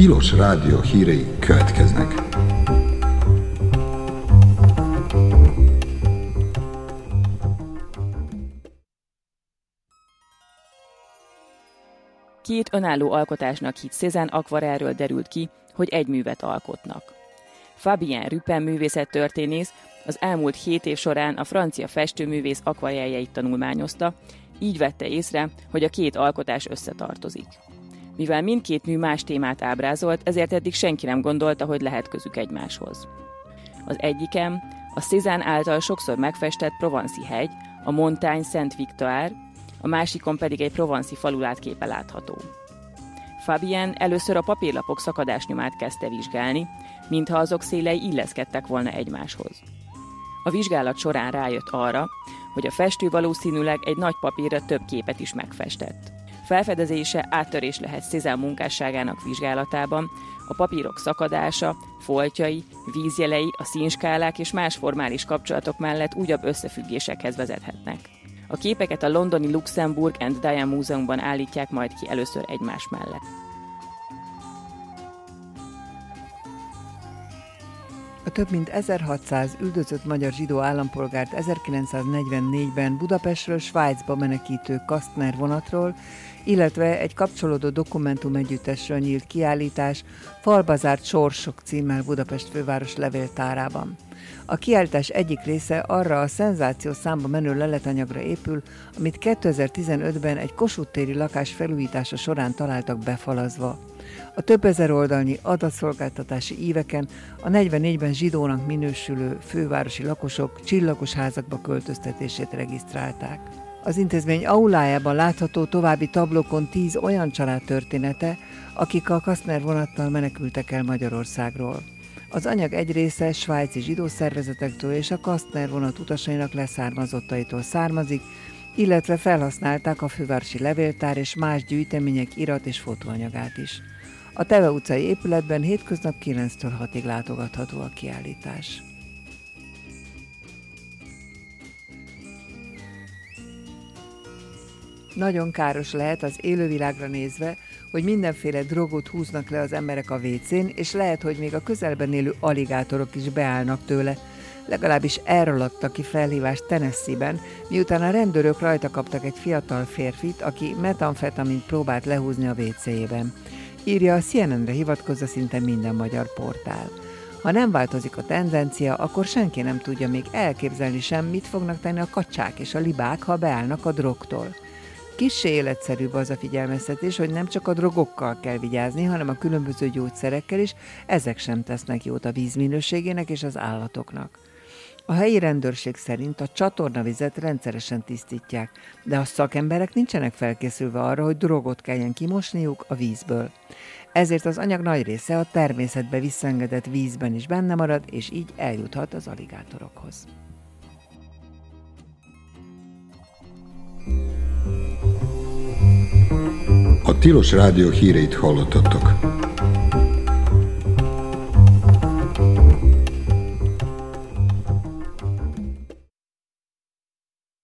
Tilos Rádió hírei következnek. Két önálló alkotásnak hitt Cézanne akvarelről derült ki, hogy egy művet alkotnak. Fabien Rupin művészettörténész az elmúlt 7 év során a francia festőművész akvareljeit tanulmányozta, így vette észre, hogy a két alkotás összetartozik. Mivel mindkét mű más témát ábrázolt, ezért eddig senki nem gondolta, hogy lehet közük egymáshoz. Az egyiken a Cézanne által sokszor megfestett Provence-i hegy, a Montagne Saint-Victoire, a másikon pedig egy provanci falulátképe látható. Fabien először a papírlapok szakadásnyomát kezdte vizsgálni, mintha azok szélei illeszkedtek volna egymáshoz. A vizsgálat során rájött arra, hogy a festő valószínűleg egy nagy papírra több képet is megfestett. Felfedezése áttörés lehet Cézanne munkásságának vizsgálatában, a papírok szakadása, foltjai, vízjelei, a színskálák és más formális kapcsolatok mellett újabb összefüggésekhez vezethetnek. A képeket a londoni Luxembourg and Diane Múzeumban állítják majd ki először egymás mellett. A több mint 1600 üldözött magyar zsidó állampolgárt 1944-ben Budapestről Svájcba menekítő Kastner vonatról, illetve egy kapcsolódó dokumentumegyüttesről nyílt kiállítás Falba zárt sorsok címmel Budapest főváros levéltárában. A kiállítás egyik része arra a szenzációs számba menő leletanyagra épül, amit 2015-ben egy Kossuth téri lakás felújítása során találtak befalazva. A több ezer oldalnyi adatszolgáltatási íveken a 44-ben zsidónak minősülő fővárosi lakosok csillagos házakba költöztetését regisztrálták. Az intézmény aulájában látható további tablókon 10 olyan család története, akik a Kastner vonattal menekültek el Magyarországról. Az anyag egy része svájci zsidó szervezetektől és a Kastner vonat utasainak leszármazottaitól származik, illetve felhasználták a fővárosi levéltár és más gyűjtemények irat- és fotóanyagát is. A Teve utcai épületben hétköznap 9-től 6-ig látogatható a kiállítás. Nagyon káros lehet az élővilágra nézve, hogy mindenféle drogot húznak le az emberek a WC-n, és lehet, hogy még a közelben élő aligátorok is beállnak tőle. Legalábbis erről adta ki felhívást Tennessee-ben, miután a rendőrök rajta kaptak egy fiatal férfit, aki metamfetamint próbált lehúzni a WC-jében. Írja a CNN-re hivatkozva szinte minden magyar portál. Ha nem változik a tendencia, akkor senki nem tudja még elképzelni sem, mit fognak tenni a kacsák és a libák, ha beállnak a drogtól. Kissé életszerűbb az a figyelmeztetés, hogy nem csak a drogokkal kell vigyázni, hanem a különböző gyógyszerekkel is, ezek sem tesznek jót a víz minőségének és az állatoknak. A helyi rendőrség szerint a csatornavizet rendszeresen tisztítják, de a szakemberek nincsenek felkészülve arra, hogy drogot kelljen kimosniuk a vízből. Ezért az anyag nagy része a természetbe visszaengedett vízben is benne marad, és így eljuthat az aligátorokhoz. A Tilos Rádió híreit hallottatok.